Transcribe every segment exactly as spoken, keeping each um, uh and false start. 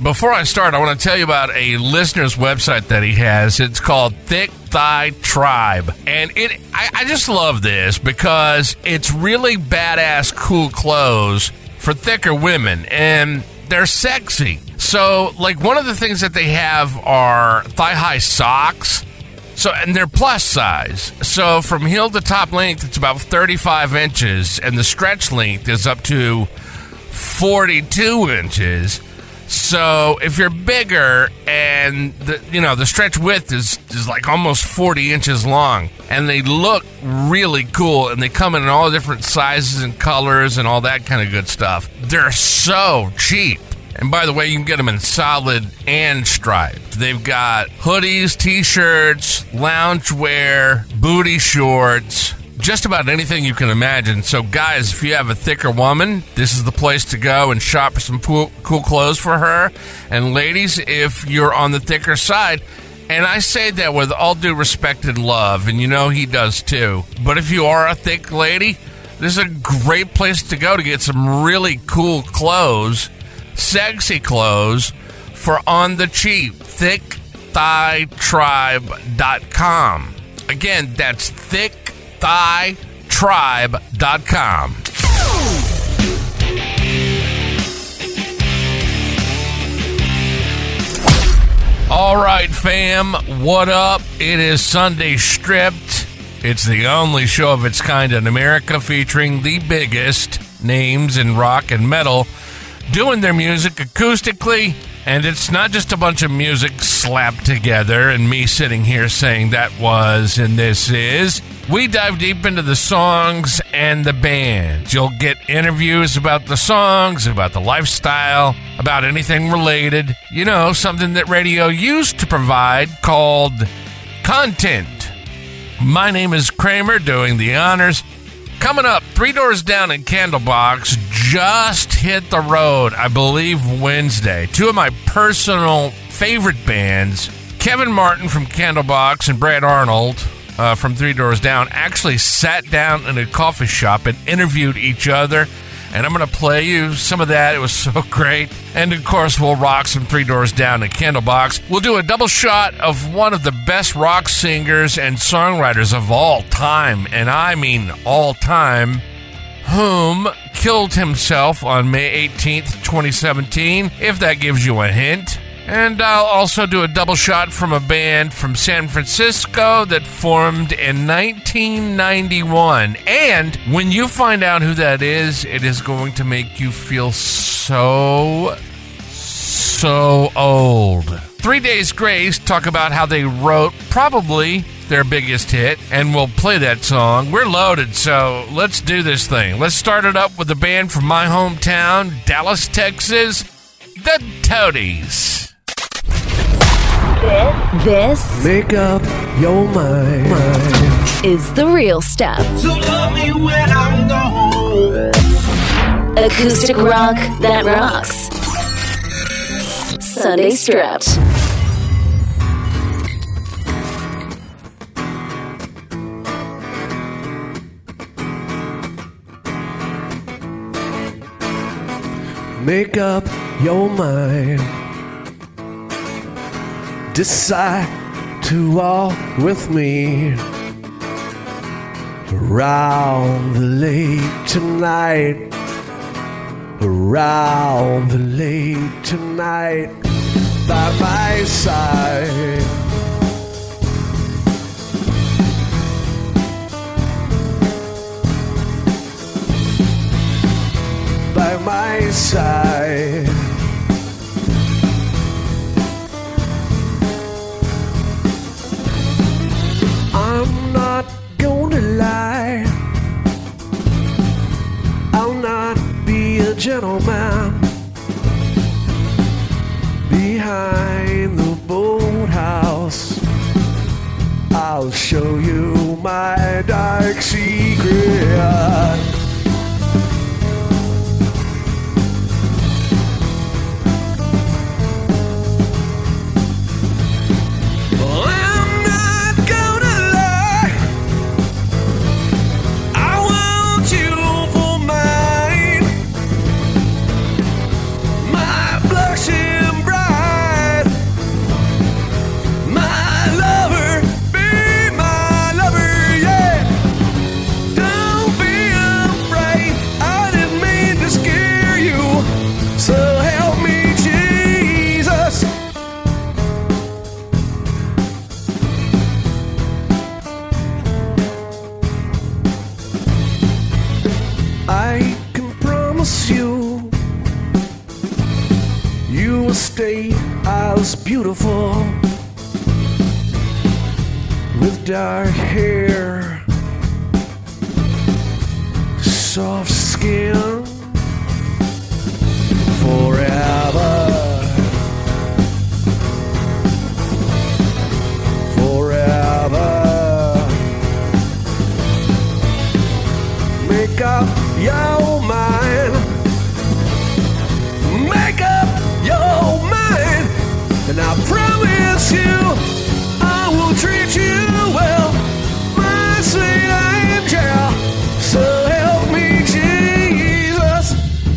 Before I start, I want to tell you about a listener's website that he has. It's called Thick Thigh Tribe. And it, I, I just love this because it's really badass, cool clothes for thicker women. And they're sexy. So, like, one of the things that they have are thigh-high socks. So, and they're plus size. So, from heel to top length, it's about thirty-five inches. And the stretch length is up to forty-two inches. So if you're bigger and the you know the stretch width is, is like almost forty inches long, and they look really cool, and they come in all different sizes and colors and all that kind of good stuff. They're so cheap. And by the way, you can get them in solid and striped. They've got hoodies, t-shirts, loungewear, booty shorts, just about anything you can imagine. So guys, if you have a thicker woman, this is the place to go and shop for some cool, cool clothes for her. And ladies, if you're on the thicker side, and I say that with all due respect and love, and you know he does too, but if you are a thick lady, this is a great place to go to get some really cool clothes, sexy clothes for on the cheap. thick thigh tribe dot com. Again, that's thick thigh tribe dot com. All right, fam, what up? It is Sunday Stripped. It's the only show of its kind in America featuring the biggest names in rock and metal doing their music acoustically. And it's not just a bunch of music slapped together and me sitting here saying that was and this is. We dive deep into the songs and the bands. You'll get interviews about the songs, about the lifestyle, about anything related. You know, something that radio used to provide called content. My name is Kramer, doing the honors. Coming up, Three Doors Down and Candlebox just hit the road, I believe, Wednesday. Two of my personal favorite bands, Kevin Martin from Candlebox and Brad Arnold uh, from Three Doors Down, actually sat down in a coffee shop and interviewed each other. And I'm going to play you some of that. It was so great. And, of course, we'll rock some Three Doors Down and Candlebox. We'll do a double shot of one of the best rock singers and songwriters of all time, and I mean all time, whom killed himself on May eighteenth, twenty seventeen, if that gives you a hint. And I'll also do a double shot from a band from San Francisco that formed in nineteen ninety-one. And when you find out who that is, it is going to make you feel so, so old. Three Days Grace talk about how they wrote probably their biggest hit, and we'll play that song. We're loaded, so let's do this thing. Let's start it up with a band from my hometown, Dallas, Texas, the Toadies. This Make up your mind, mind. is the real stuff. So love me when I'm gone. Acoustic rock that rocks. Sunday Stripped. Make up your mind. Decide to walk with me around the lake tonight. Around the lake tonight, by my side. By my side. I'm not gonna lie, I'll not be a gentleman behind the boathouse. I'll show you my dark secret. Blushing bright. real estate, I was beautiful, with dark hair, soft skin, forever, forever. Make up your mind, make up your mind, and I promise you I will treat you well, my sweet angel. So help me Jesus.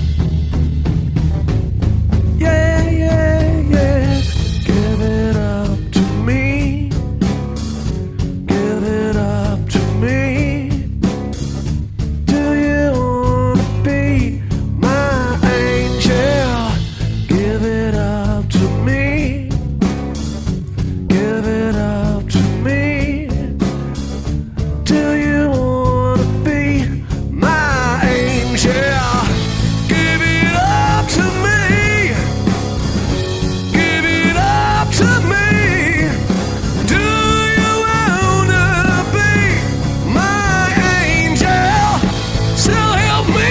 Yeah, yeah, yeah. Give it up to me, give it up to me. Do you wanna be my angel? Give it up to me, give it up to me. Do you wanna be my angel? Give it up to me, give it up to me. Do you wanna be my angel? So help me.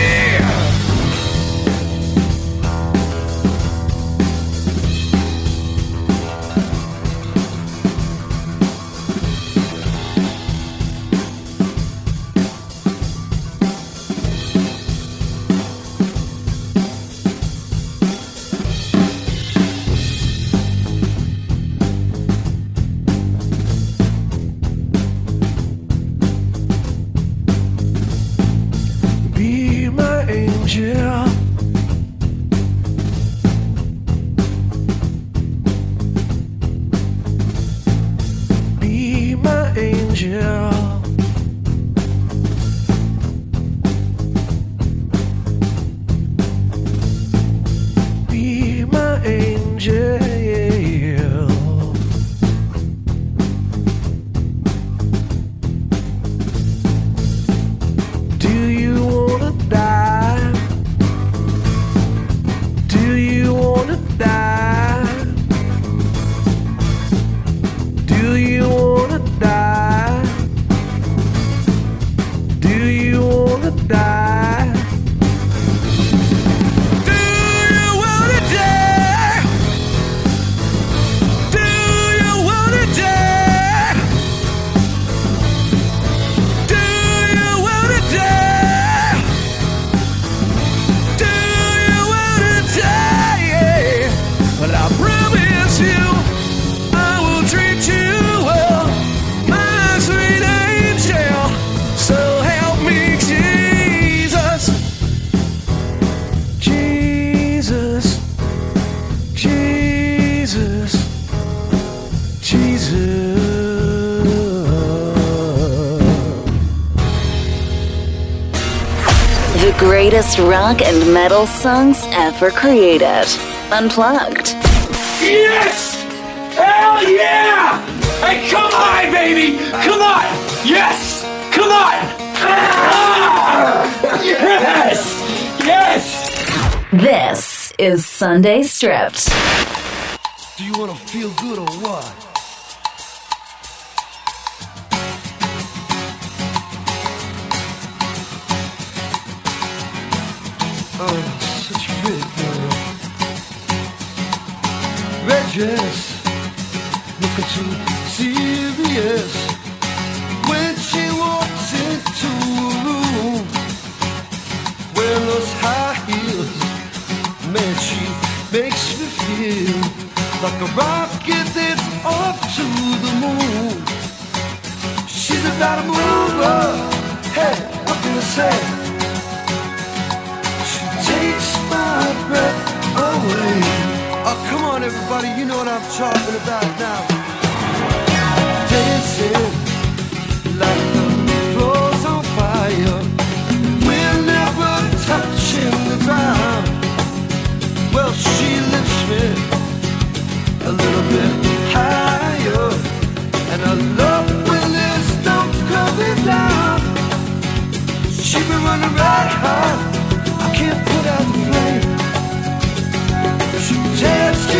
Be my angel. Be my angel. Be my angel. Do you wanna die? Do you wanna die? Do you wanna die? Do you wanna die? Do you wanna die? Do you wanna die? Do you wanna die? Do you wanna die? Well, I promise you I will treat you well, my sweet angel. So help me Jesus, Jesus, Jesus, Jesus. The greatest rock and metal songs ever created. Unplugged. Yes! Hell yeah! Hey, come on, baby! Come on! Yes! Come on! Ah! Yes! Yes! This is Sunday Stripped. Do you want to feel good or what? Oh, such a pretty girl. Red dress, looking too serious. When she walks into a room, wearing those high heels, man, she makes me feel like a rocket that's off to the moon. She's about to move up. Hey, what can I say? She takes my breath away. Oh, come on, everybody, you know what I'm talking about now. Dancing like the floor's on fire. We're never touching the ground. Well, she lifts me a little bit higher, and I love when there's no coming down. She been running right hard, I can't put out the flame. She takes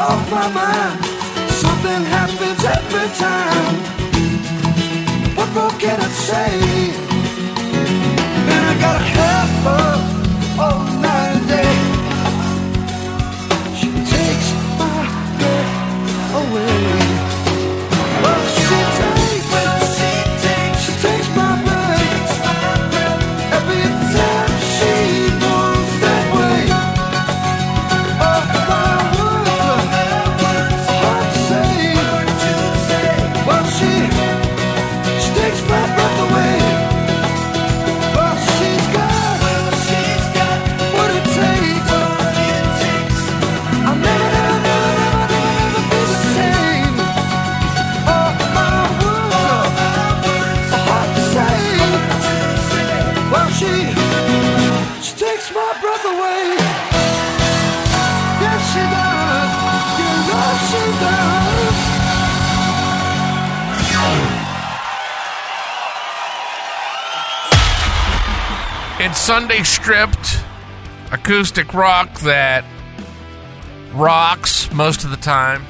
off my mind. Something happens every time. What more can I say? And I gotta have her all night and day. She takes my breath away. Well, she takes, well, she takes, she takes my breath. Every time she moves that way. Oh, my words are hard to say. Well, she, she takes my breath away. Well, she's got, well, she's got what it takes. I'll never, never, never, never, never, never be the same. Oh, my words are hard to say. Well, she, she takes my breath away. Yes, she does. You know she does. It's Sunday Stripped, acoustic rock that rocks most of the time.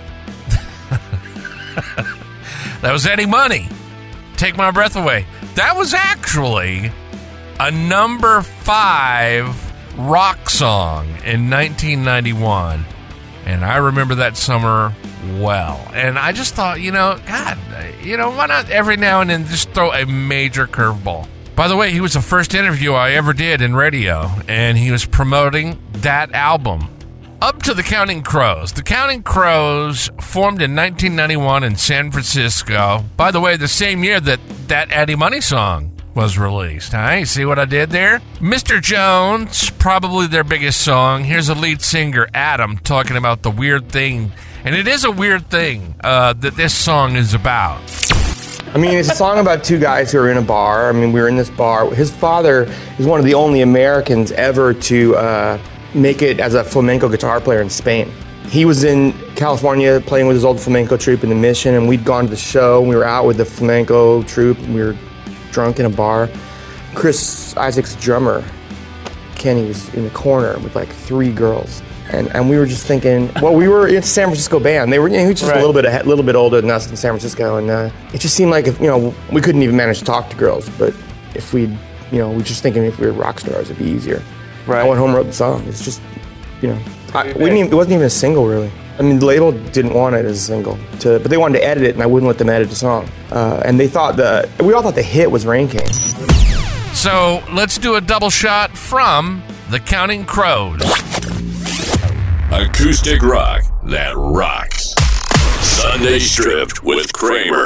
That was Eddie Money. Take My Breath Away. That was actually a number five rock song in nineteen ninety-one. And I remember that summer well. And I just thought, you know, God, you know, why not every now and then just throw a major curveball? By the way, he was the first interview I ever did in radio, and he was promoting that album. Up to the Counting Crows. The Counting Crows formed in nineteen ninety-one in San Francisco. By the way, the same year that that Eddie Money song was released. Huh? You see what I did there? Mister Jones, probably their biggest song. Here's the lead singer, Adam, talking about the weird thing. And it is a weird thing uh, that this song is about. I mean, it's a song about two guys who are in a bar. I mean, we were in this bar. His father is one of the only Americans ever to uh, make it as a flamenco guitar player in Spain. He was in California playing with his old flamenco troupe in the Mission, and we'd gone to the show. We were out with the flamenco troupe, and we were drunk in a bar. Chris Isaac's drummer, Kenny, was in the corner with like three girls. And and we were just thinking, well, we were in a San Francisco band. They were, you know, just right. a little bit a little bit older than us in San Francisco, and uh, it just seemed like, if, you know, we couldn't even manage to talk to girls. But if we, you know, we were just thinking if we were rock stars, it'd be easier. Right. I went home and wrote the song. It's just, you know, I, we didn't even, it wasn't even a single really. I mean, the label didn't want it as a single, to, but they wanted to edit it, and I wouldn't let them edit the song. Uh, and they thought the we all thought the hit was Rain King. So let's do a double shot from the Counting Crows. Acoustic rock that rocks. Sunday Stripped with Kramer.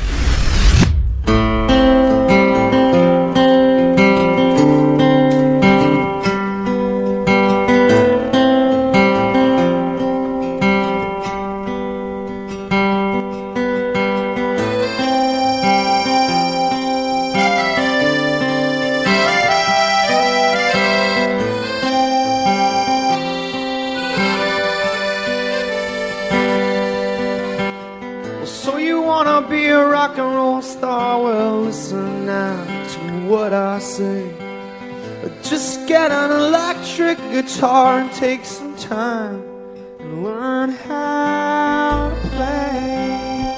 Just get an electric guitar and take some time and learn how to play.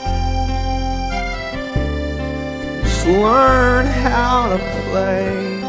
Just learn how to play.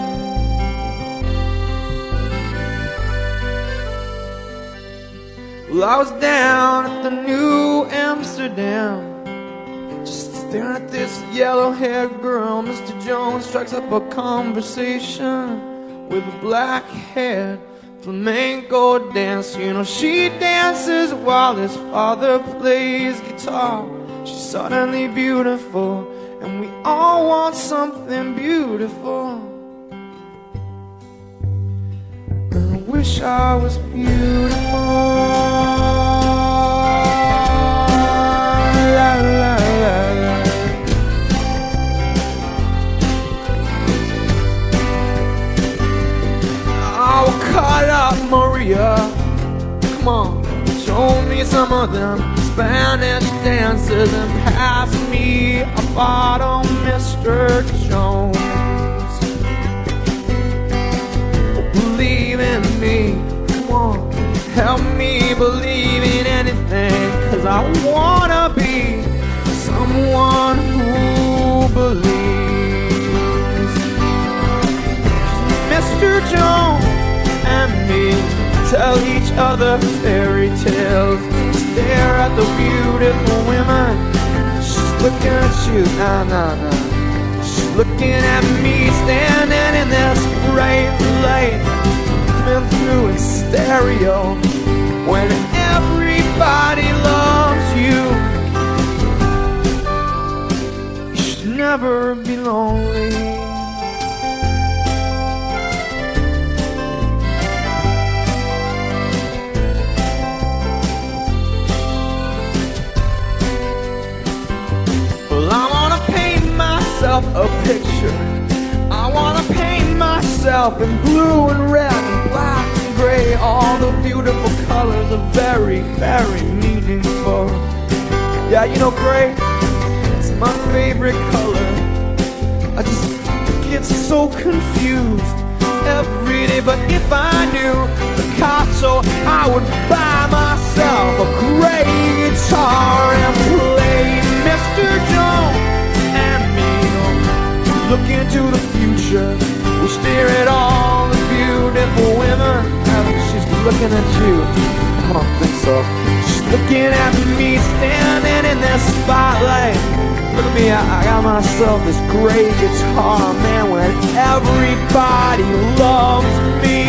Well, I was down at the New Amsterdam, just staring at this yellow-haired girl. Mister Jones strikes up a conversation with a black-haired flamenco dance. You know, she dances while his father plays guitar. She's suddenly beautiful, and we all want something beautiful. And I wish I was beautiful. La, la, la, la. Call up Maria, come on, show me some of them Spanish dances and pass me a bottle, Mister Jones. Believe in me, come on, help me believe in 'cause I wanna be someone who believes. Mister Jones and me tell each other fairy tales, stare at the beautiful women. She's looking at you, nah, nah, nah. She's looking at me, standing in this bright light, coming through in stereo. When everybody loves you, you should never be lonely. A picture. I wanna paint myself in blue and red and black and gray. All the beautiful colors are very, very meaningful. Yeah, you know gray, it's my favorite color. I just get so confused every day. But if I knew Picasso, I would buy myself a gray guitar and play Mister Jones. Look into the future, we stare at all the beautiful women. She's looking at you, I don't think so. She's looking at me, standing in this spotlight. Look at me, I, I got myself this great guitar, man, when everybody loves me.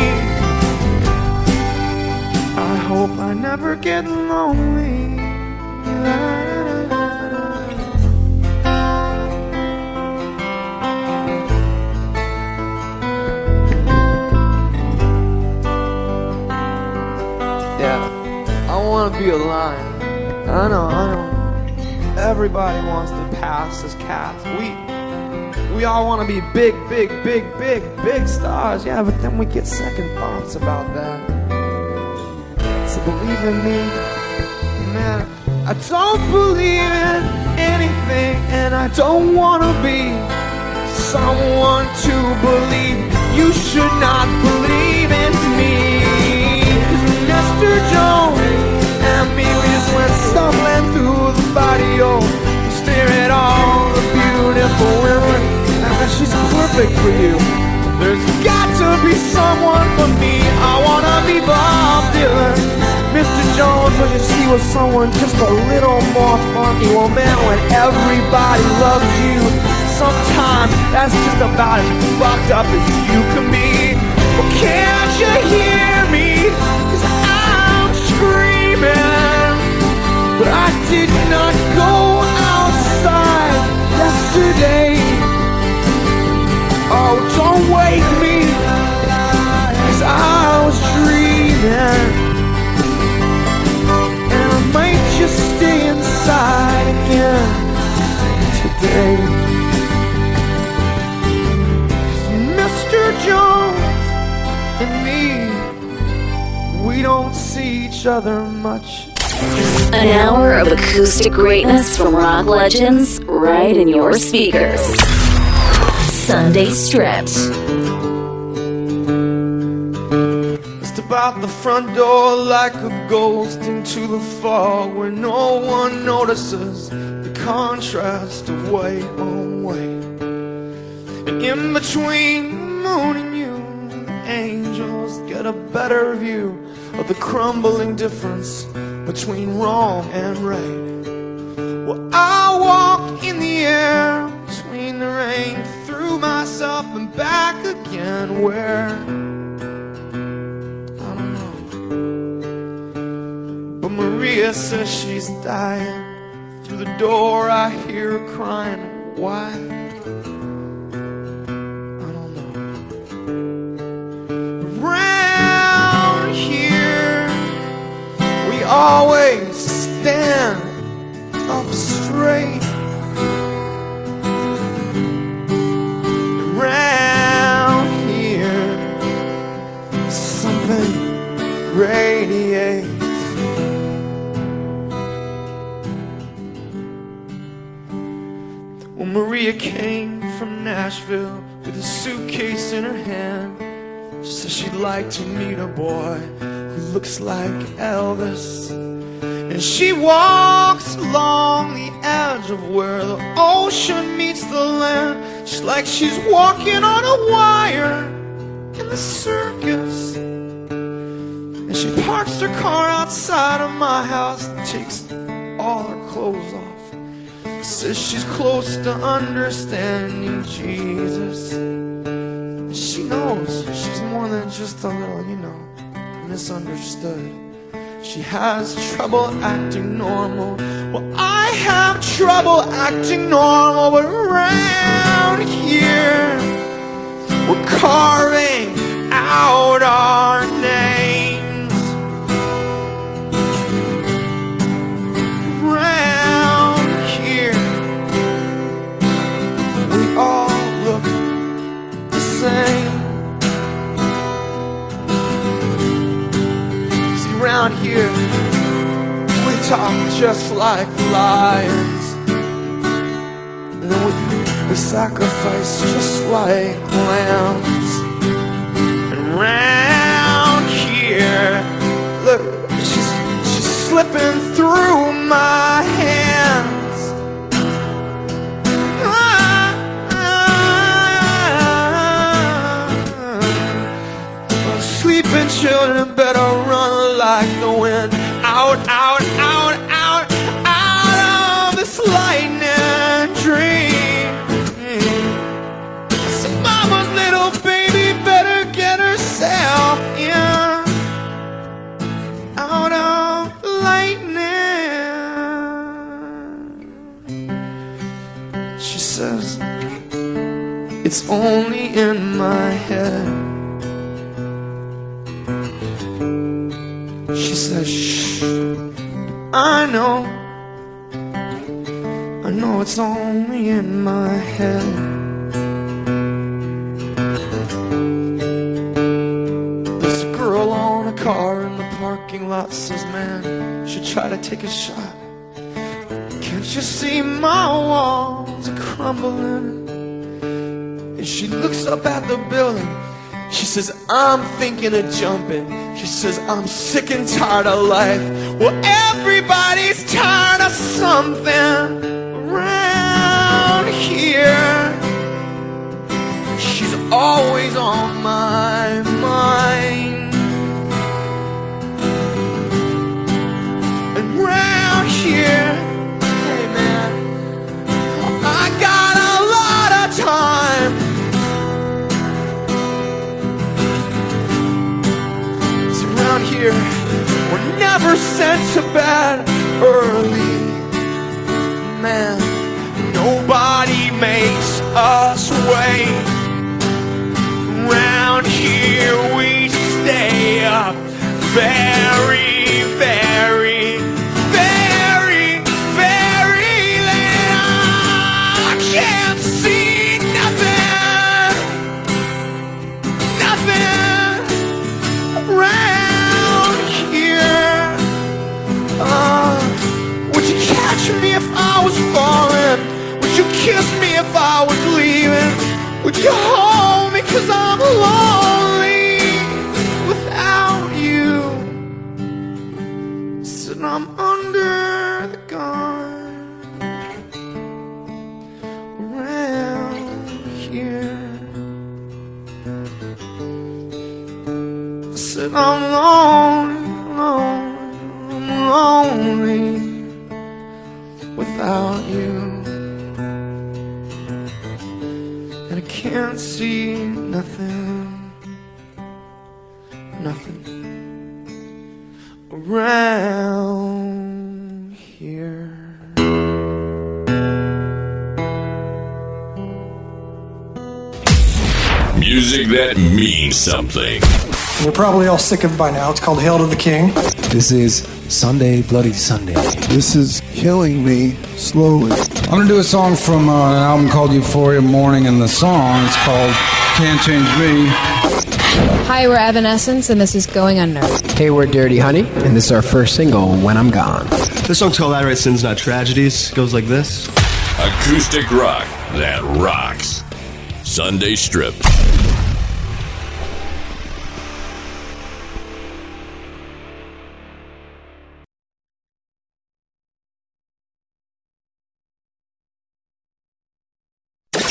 I hope I never get lonely. I want to be a lion. I know, I know. Everybody wants to pass as cats. We, we all want to be big, big, big, big, big stars. Yeah, but then we get second thoughts about that. So believe in me, man. I don't believe in anything, and I don't want to be someone to believe. You should not believe in me. 'Cause Mister Jones and me, we just went stumbling through the barrio, stare at all the beautiful women. I mean, she's perfect for you. There's got to be someone for me. I wanna be Bob Dylan. Mister Jones, what you see was someone just a little more funky. Well, man, when everybody loves you, sometimes that's just about as fucked up as you can be. Well, can't you hear me? 'Cause I'm screaming. But I did not go outside yesterday. Oh, don't wake me, 'cause I was dreaming. And I might just stay inside again today. 'Cause Mister Jones and me, we don't see each other much. An hour of acoustic greatness from rock legends right in your speakers. Sunday Stripped. Just about the front door like a ghost into the fog, where no one notices the contrast of white on white. And in between the moon and you, angels get a better view of the crumbling difference between wrong and right. Well, I walk in the air between the rain, through myself and back again. Where? I don't know. But Maria says she's dying. Through the door I hear her crying. Why? I don't know. Around here we always stand up straight. Around here something radiates. Well, Maria came from Nashville with a suitcase in her hand. She said she'd like to meet a boy who looks like Elvis. And she walks along the edge of where the ocean meets the land, just like she's walking on a wire in the circus. And she parks her car outside of my house and takes all her clothes off. Says she's close to understanding Jesus. And she knows she's more than just a little, you know, misunderstood. She has trouble acting normal. Well, I have trouble acting normal, but around here we're carving out our names. Around here we all look the same. See, around here we talk just like lions, and then we, we sacrifice just like lambs. And round here, look, she's, she's slipping through my hands. Ah, sleeping children better run like the wind. Out, out, out, out, out of this lightning dream. So mama's little baby better get herself in. Out of lightning. She says, it's only in my head. She says, shh, I know, I know it's only in my head. There's a girl on a car in the parking lot, says, man, should try to take a shot. Can't you see my walls are crumbling? And she looks up at the building. She says, I'm thinking of jumping. She says, I'm sick and tired of life. Well, everybody's tired of something around here. She's always on my mind. And round here, hey man, I got a lot of time. Around here, we're never sent to bed early. Man, nobody makes us wait. Around here, we stay up very, very, very, very late. I can't see nothing, nothing around. Would you catch me if I was falling? Would you kiss me if I was leaving? Would you hold me cause I'm lonely without you? Said I'm under the gun around here. Said I'm lonely, lonely, I'm lonely without you. And I can't see nothing, nothing around here. Music that means something. You're probably all sick of it by now. It's called Hail to the King. This is Sunday Bloody Sunday. This is Killing Me Slowly. I'm going to do a song from uh, an album called Euphoria Morning, and the song is called Can't Change Me. Hi, we're Evanescence, and this is Going Under. Hey, we're Dirty Honey, and this is our first single, When I'm Gone. This song's called I Write Sins Not Tragedies. It goes like this. Acoustic rock that rocks. Sunday Strip.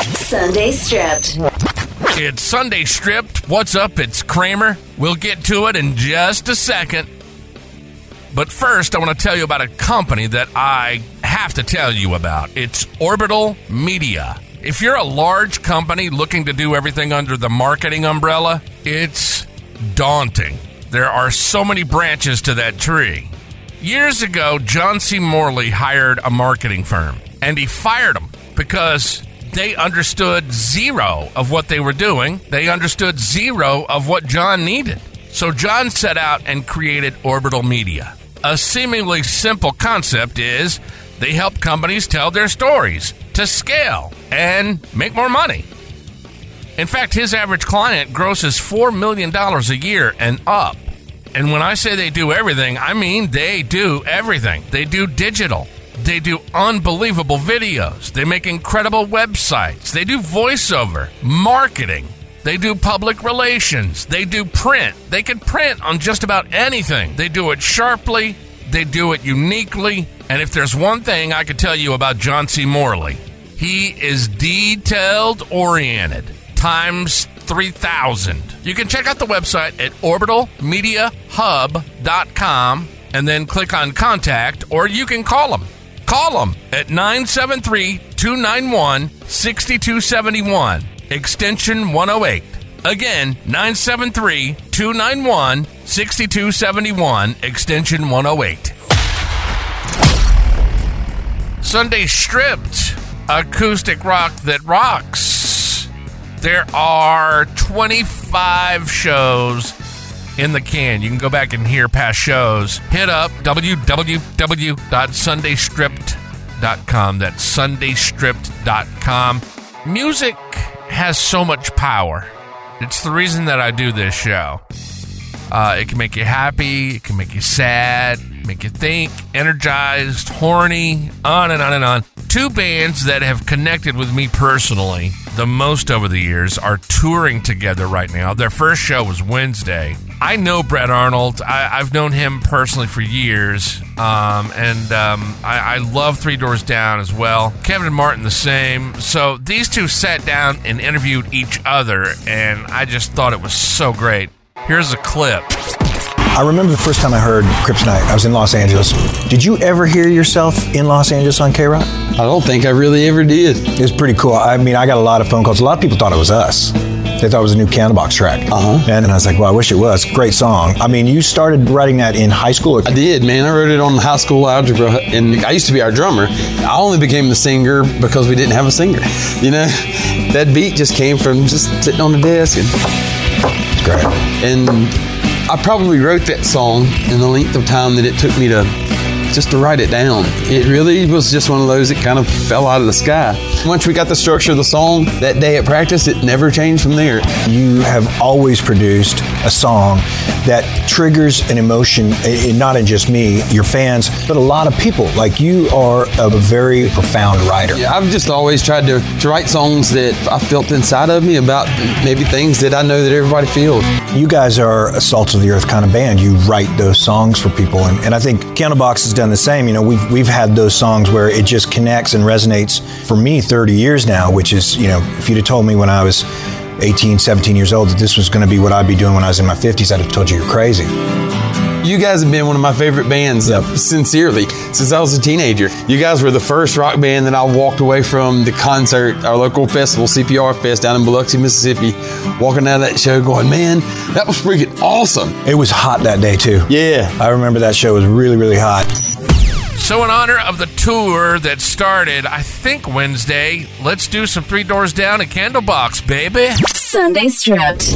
Sunday Stripped. It's Sunday Stripped. What's up? It's Kramer. We'll get to it in just a second. But first, I want to tell you about a company that I have to tell you about. It's Orbital Media. If you're a large company looking to do everything under the marketing umbrella, it's daunting. There are so many branches to that tree. Years ago, John C. Morley hired a marketing firm, and he fired them because they understood zero of what they were doing. They understood zero of what John needed. So John set out and created Orbital Media. A seemingly simple concept is they help companies tell their stories to scale and make more money. In fact, his average client grosses four million dollars a year and up. And when I say they do everything, I mean they do everything. They do digital. They do unbelievable videos. They make incredible websites. They do voiceover, marketing. They do public relations. They do print. They can print on just about anything. They do it sharply. They do it uniquely. And if there's one thing I could tell you about John C. Morley, he is detailed-oriented times three thousand. You can check out the website at orbital media hub dot com and then click on Contact, or you can call them. Call them at nine seven three, two nine one, six two seven one. Extension one oh eight. Again, nine seven three, two nine one, six two seven one, extension one oh eight. Sunday Stripped, acoustic rock that rocks. There are twenty-five shows in the can. You can go back and hear past shows. Hit up w w w dot sunday stripped dot com. That's sunday stripped dot com. Music has so much power. It's the reason that I do this show. Uh, it can make you happy, it can make you sad, make you think, energized, horny, on and on and on. Two bands that have connected with me personally the most over the years are touring together right now. Their first show was Wednesday. I know Brett Arnold. I, I've known him personally for years, um, and um, I, I love Three Doors Down as well. Kevin and Martin the same. So these two sat down and interviewed each other, and I just thought it was so great. Here's a clip. I remember the first time I heard Kryptonite. I was in Los Angeles. Did you ever hear yourself in Los Angeles on K-Rock? I don't think I really ever did. It was pretty cool. I mean, I got a lot of phone calls. A lot of people thought it was us. They thought it was a new Candlebox track. Uh-huh. And I was like, well, I wish it was. Great song. I mean, you started writing that in high school? Or- I did, man. I wrote it on high school algebra, and I used to be our drummer. I only became the singer because we didn't have a singer. You know, that beat just came from just sitting on the desk. And it's great. And I probably wrote that song in the length of time that it took me to just to write it down. It really was just one of those that kind of fell out of the sky. Once we got the structure of the song, that day at practice, it never changed from there. You have always produced a song that triggers an emotion, not in just me, your fans, but a lot of people. Like, you are a very profound writer. Yeah, I've just always tried to, to write songs that I felt inside of me about maybe things that I know that everybody feels. You guys are a Salt of the Earth kind of band. You write those songs for people, and, and I think Candlebox has done the same. You know, we've we've had those songs where it just connects and resonates for me thirty years now, which is, you know, if you'd have told me when I was eighteen, seventeen years old that this was going to be what I'd be doing when I was in my fifties, I'd have told you you're crazy. You guys have been one of my favorite bands, uh, sincerely, since I was a teenager. You guys were the first rock band that I walked away from the concert, our local festival, C P R Fest, down in Biloxi, Mississippi, walking out of that show going, man, that was freaking awesome. It was hot that day, too. Yeah. I remember that show was really, really hot. So in honor of the tour that started, I think Wednesday, let's do some Three Doors Down and Candlebox, baby. Sunday Stripped.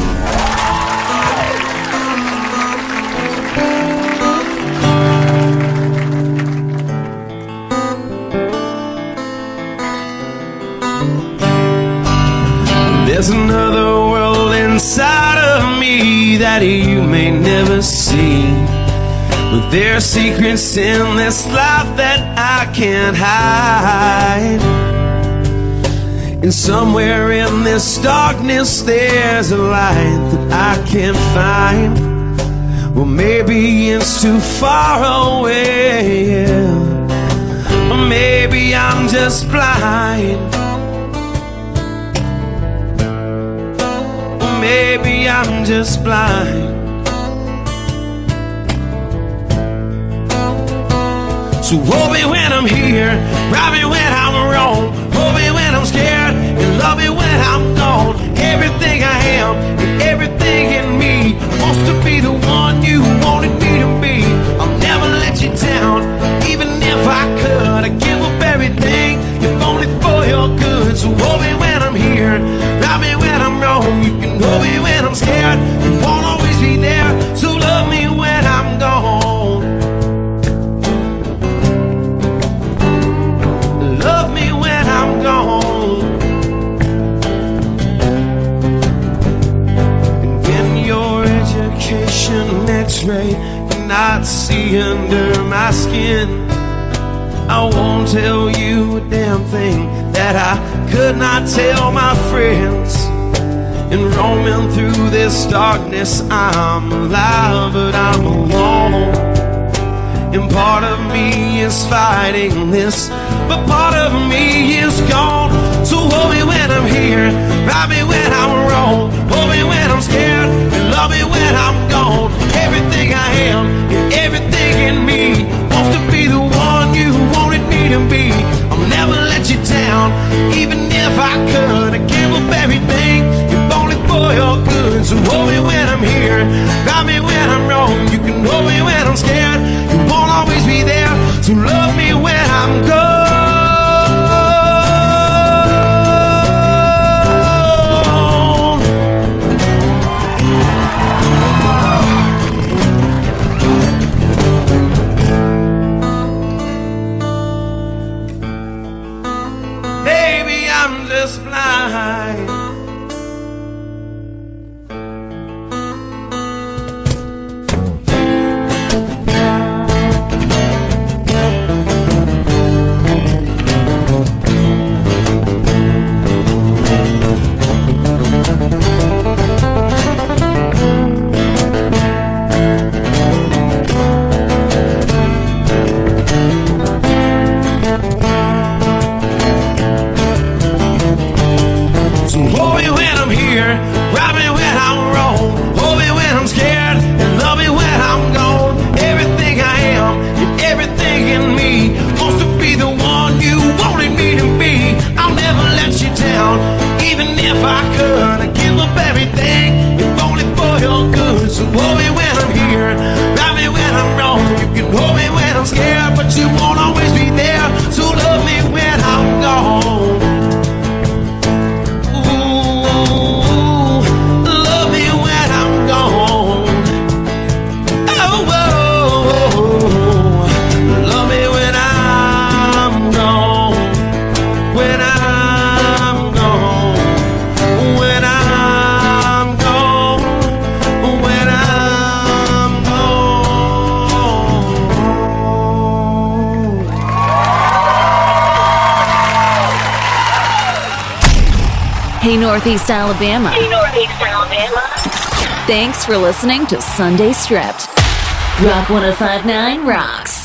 There's another world inside of me that you may never see. But there are secrets in this life that I can't hide. And somewhere in this darkness there's a light that I can't find. Well, maybe it's too far away, or maybe I'm just blind. maybe I'm just blind. So hold me when I'm here, ride me when I'm wrong, hold me when I'm scared, and love me when I'm gone. Everything I am and everything in me wants to be the one you wanted me to be. I'll never let you down, even if I could. I give up everything, if only for your good. So hold me when I'm here, ride me when I'm wrong. You can hold me when I'm scared, you won't always be there. So love me when I'm gone. Love me when I'm gone. And when your education x-ray cannot see under my skin, I won't tell you a damn thing that I could not tell my friends. And roaming through this darkness, I'm alive, but I'm alone. And part of me is fighting this, but part of me is gone. So hold me when I'm here, ride me when I'm wrong, hold me when I'm scared, and love me when I'm gone. Everything I am and everything in me wants to be the one you wanted me to be. I'll never let you down, even if I could. I give up everything, if only for your good. So hold me when I'm here, ride me when I'm wrong. You can hold me when I'm scared, you won't always be there. So love me when I'm gone. Maybe I'm just blind. Hey, Northeast Alabama. Hey, Northeast Alabama. Thanks for listening to Sunday Stripped. Rock one oh five point nine rocks.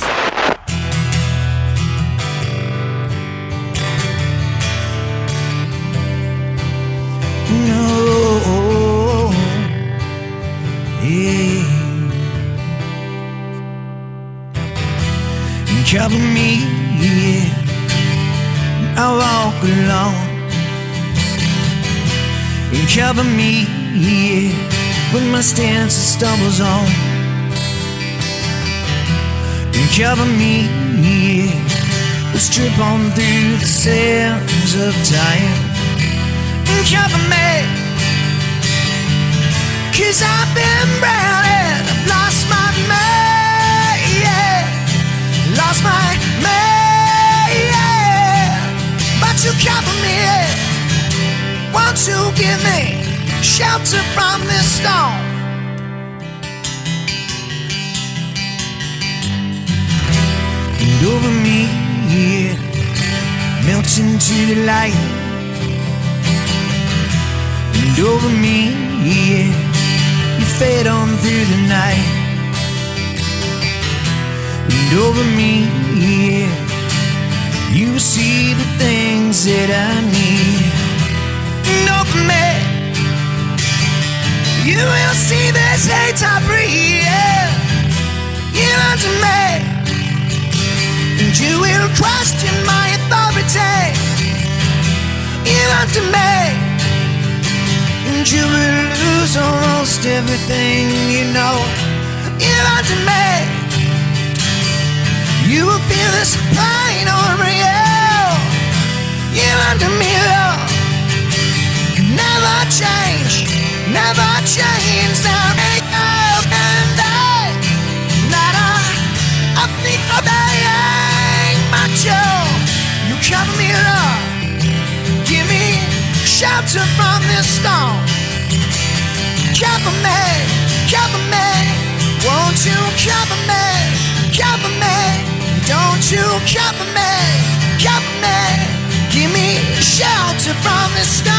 No, yeah. Cover me, yeah. I walk along. And cover me, yeah, when my stance stumbles on. And cover me, yeah, we'll strip on through the sands of time. And cover me, cause I've been branded, I've lost my man, yeah, lost my man, yeah, but you cover me, yeah. Won't you give me shelter from this storm? And over me, yeah, melts into the light. And over me, yeah, you fade on through the night. And over me, yeah, you see the things that I need. And over me, You will see this hate I breathe. You unto me, and you will question my authority. You unto me, and you will lose almost everything you know. You unto me, you will feel this pain over you. You unto me, Lord, never change, never change. Now make up and I, not a, I think of dying, my Joe. You cover me, Lord, give me shelter from this storm. Cover me, cover me, won't you cover me, cover me, don't you cover me, cover me. Give me shelter from the storm.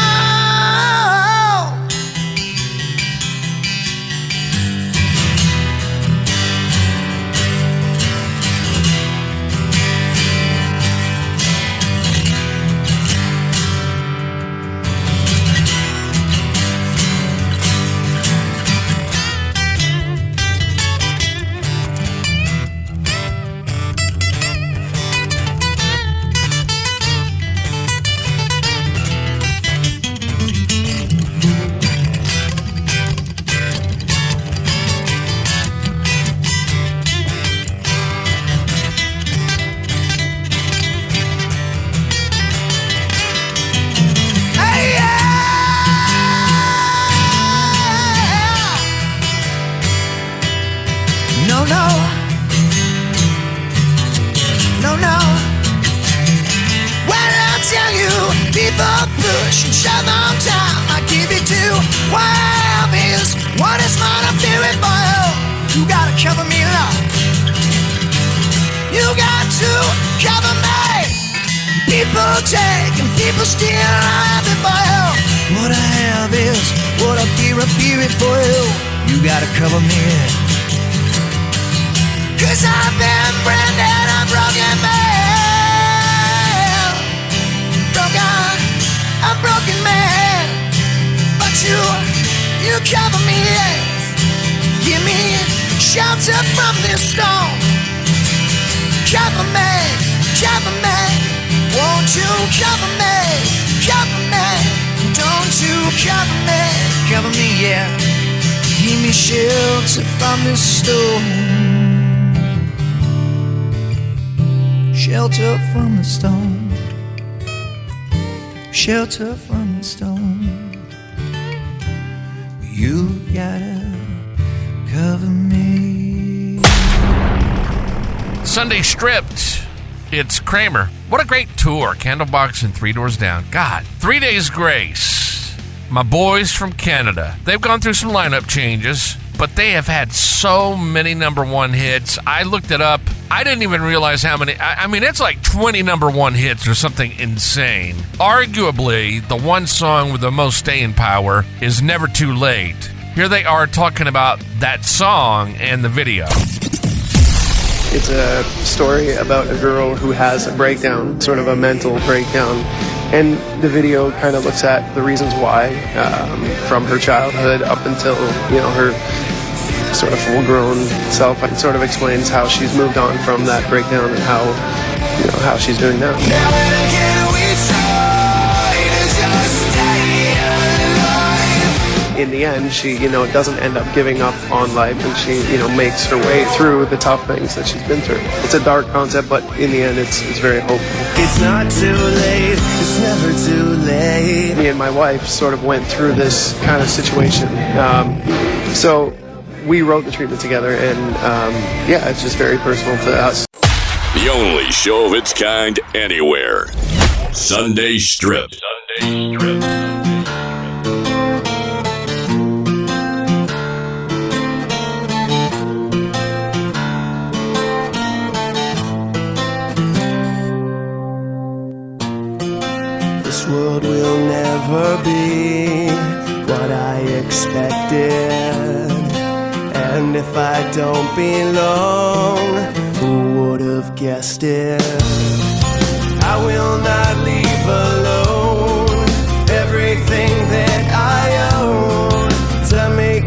Cover me, cause I've been branded a broken man, broken, a broken man. But you, you cover me, give me shelter from this storm. Cover me, cover me, won't you cover me, cover me, don't you cover me, cover me, yeah. Give me shelter from the storm. Shelter from the storm. Shelter from the storm. You gotta cover me. Sunday Stripped. It's Kramer. What a great tour. Candlebox and Three Doors Down. God, Three Days Grace. My boys from Canada. They've gone through some lineup changes, but they have had so many number one hits. I looked it up. I didn't even realize how many. I, I mean, it's like twenty number one hits or something insane. Arguably, the one song with the most staying power is Never Too Late. Here they are talking about that song and the video. It's a story about a girl who has a breakdown, sort of a mental breakdown. And the video kind of looks at the reasons why, um, from her childhood up until, you know, her sort of full-grown self. It sort of explains how she's moved on from that breakdown and how, you know, how she's doing now. In the end, she, you know, doesn't end up giving up on life, and she, you know, makes her way through the tough things that she's been through. It's a dark concept, but in the end, it's it's very hopeful. It's not too late, it's never too late. Me and my wife sort of went through this kind of situation. Um, so we wrote the treatment together, and um, yeah, it's just very personal to us. The only show of its kind anywhere. Sunday Stripped. Sunday Stripped. This world will never be what I expected. And if I don't belong, who would have guessed it? I will not leave alone everything that I own to make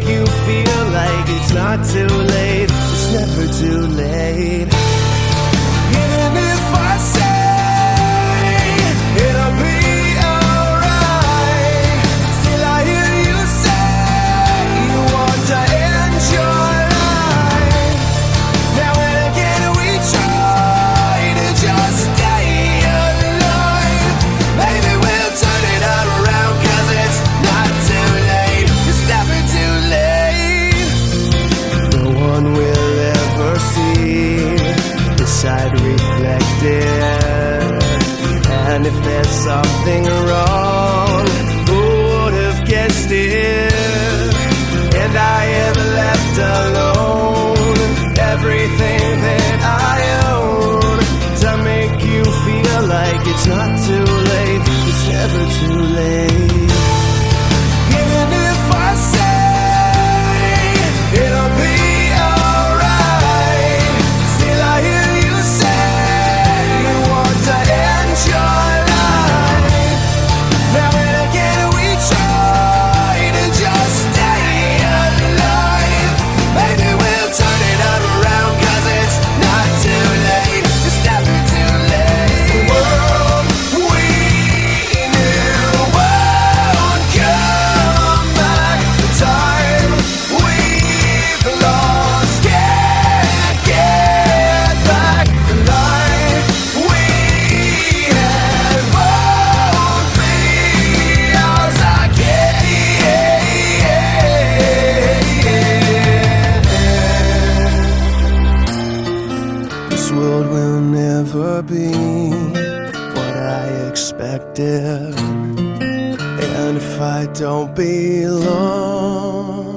not too late. It's never too late. Even if I say it'll be alright, still I hear you say you want to end your life. Now and again we try to just stay alive. Maybe we'll turn it all around, 'cause it's not too late. It's never too late. No one will ever see the side reflected. And if there's something wrong, who would have guessed it? And I have left alone everything that I own to make you feel like it's not too late. It's never too late. Even if I say it'll be alright, still I hear you say you want to end your life. Now and again we try to just stay alive. Maybe we'll turn it all around, 'cause it's not too late. It's never too late. The world we knew won't come back. The time we've lost can't get back. The life we had won't be ours again. This world will never be what I expected. And if I don't belong,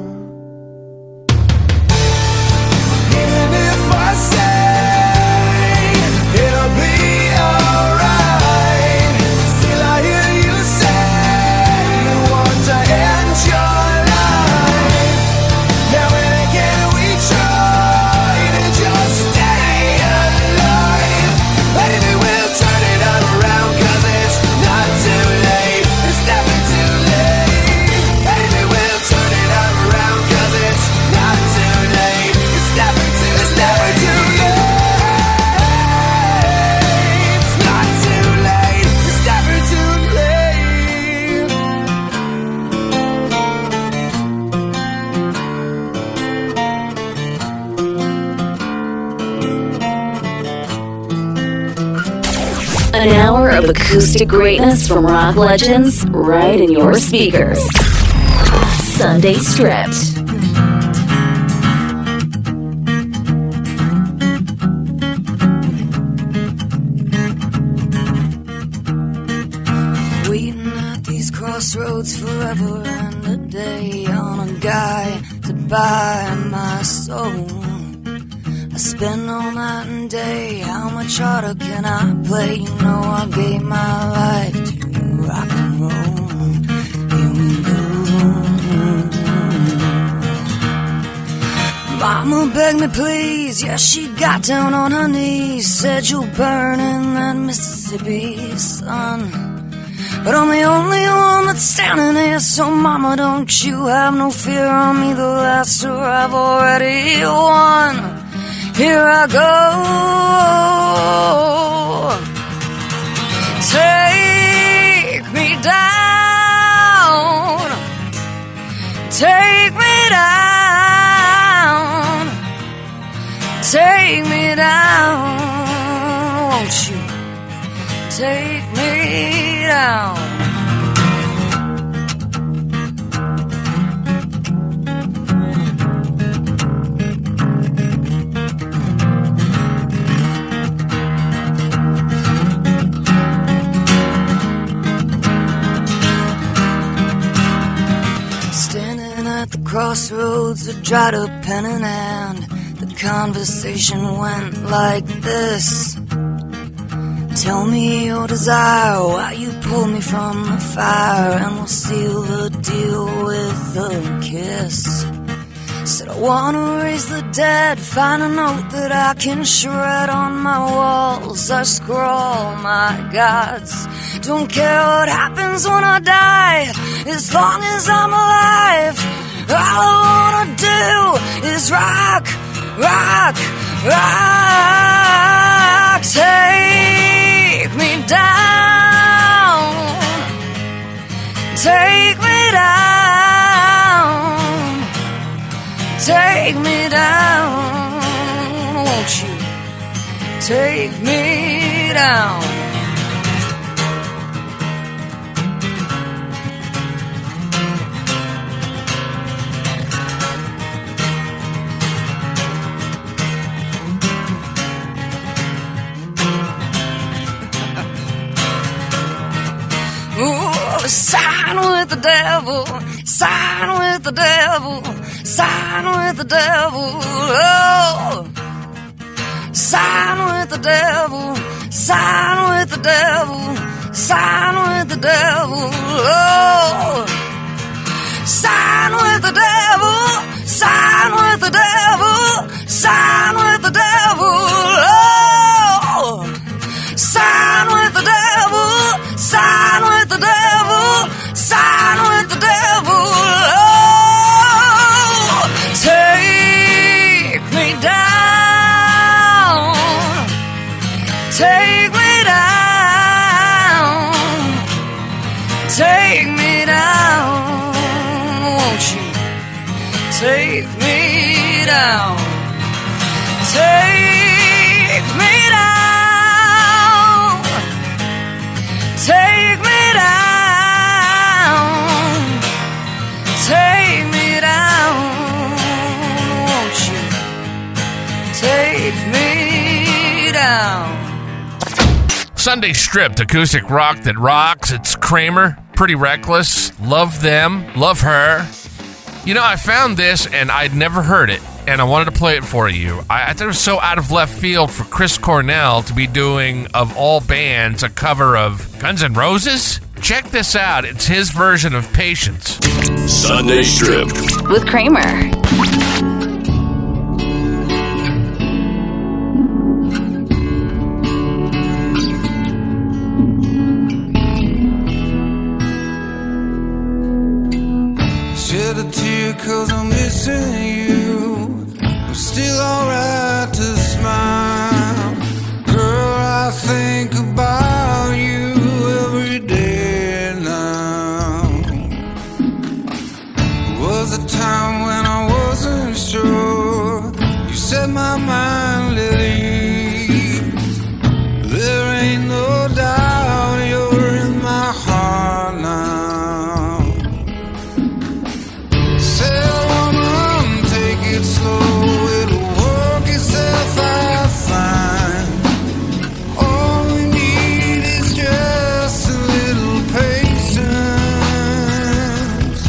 even if I say it'll be alright, still I hear you say you want to end your life. Now and again we try to just stay alive. Maybe we'll turn it all around, 'cause it's not too late. It's never too late. Maybe we'll turn it all around, 'cause it's not too late. It's never too, it's never too late. It's not too late. It's never too late. An hour of acoustic greatness from rock legends right in your speakers. Sunday Stripped. Waiting at these crossroads forever and a day on a guy to buy my soul. I spend all night and day, how much harder can I play? You know I gave my life to rock and roll. Here we go. Mama begged me please, yeah, she got down on her knees, said you'll burn in that Mississippi sun. But I'm the only one that's standing here, so mama don't you have no fear, I'm either last or I've already won. Here I go. Take me down. Take me down. Take me down. Won't you take me down? At the crossroads, I dried a pen in hand. The conversation went like this. Tell me your desire, why you pulled me from the fire, and we'll seal the deal with a kiss. Said I wanna raise the dead, find a note that I can shred on my walls. I scrawl my gods, don't care what happens when I die, as long as I'm alive. All I wanna do is rock, rock, rock. Take me down, take me down, take me down. Won't you take me down? Ooh, sign with the devil, sign with the devil, sign with the devil. Oh, sign with the devil, sign with the devil, sign with the devil. Oh, sign with the devil, sign with the devil, sign with the devil. Oh, sign with the devil, sign with the devil, sign with the devil. Oh, take me down, take me down, take me down. Won't you take me down? Take me down, take me down, take me down. Won't you take me down? Sunday Stripped, acoustic rock that rocks. It's Kramer, Pretty Reckless. Love them, love her. You know, I found this and I'd never heard it, and I wanted to play it for you. I, I thought it was so out of left field for Chris Cornell to be doing, of all bands, a cover of Guns N' Roses. Check this out. It's his version of Patience. Sunday Stripped with Kramer. Shed a tear cause I'm missing you. I'm still alright to smile. Girl, I think about you every day now. Was a time when I wasn't sure. You set my mind at ease. There ain't no doubt you're in my heart now. Slow, it'll work itself out fine. All we need is just a little patience.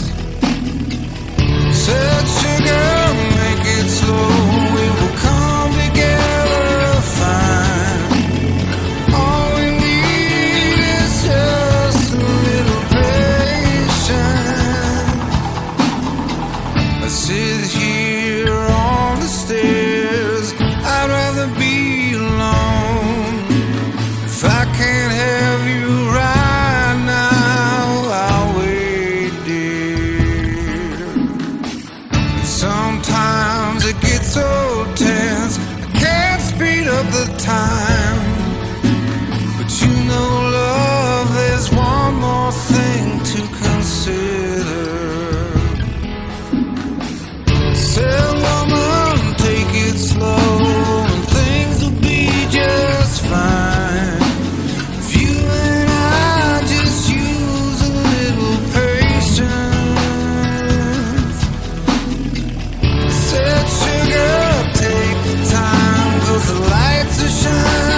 Said sugar, make it slow, we will come together fine. All we need is just a little patience. I sit here on the stairs, I'd rather be alone. If I can't have you right now, I'll wait, dear. And sometimes it gets so tense, I can't speed up the time. But you know, love, there's one more thing to consider. Say, woman, take it slow, and things will be just fine. If you and I just use a little patience. Said, sugar, take the time, cause the lights are shining.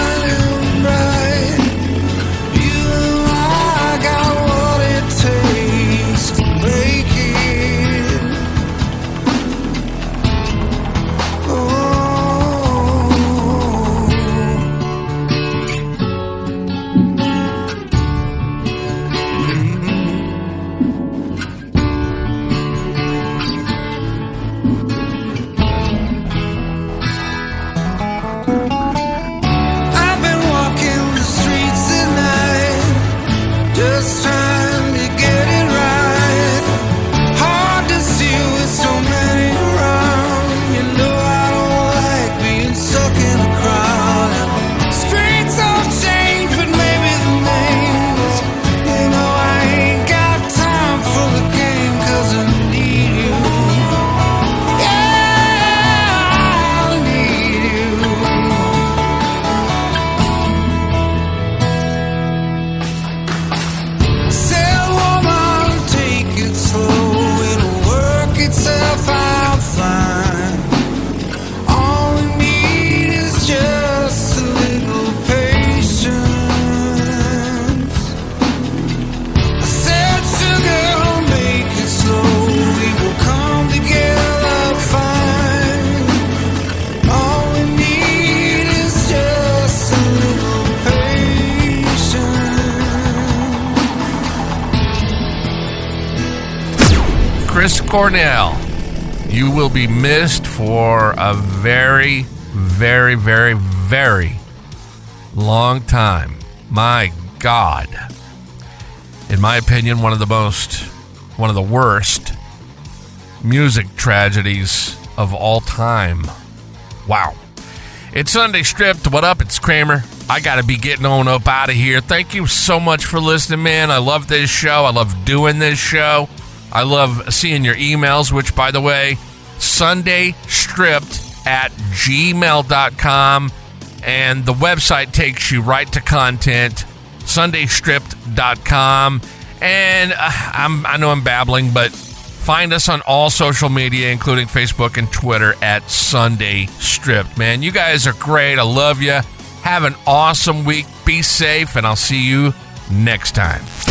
Chris Cornell, you will be missed for a very, very, very, very long time. My God. In my opinion, one of the most, one of the worst music tragedies of all time. Wow. It's Sunday Stripped. What up? It's Kramer. I got to be getting on up out of here. Thank you so much for listening, man. I love this show. I love doing this show. I love seeing your emails, which, by the way, Sunday Stripped at gmail dot com. And the website takes you right to content, sunday stripped dot com. And uh, I'm, I know I'm babbling, but find us on all social media, including Facebook and Twitter, at Sunday Stripped. Man, you guys are great. I love you. Have an awesome week. Be safe, and I'll see you next time.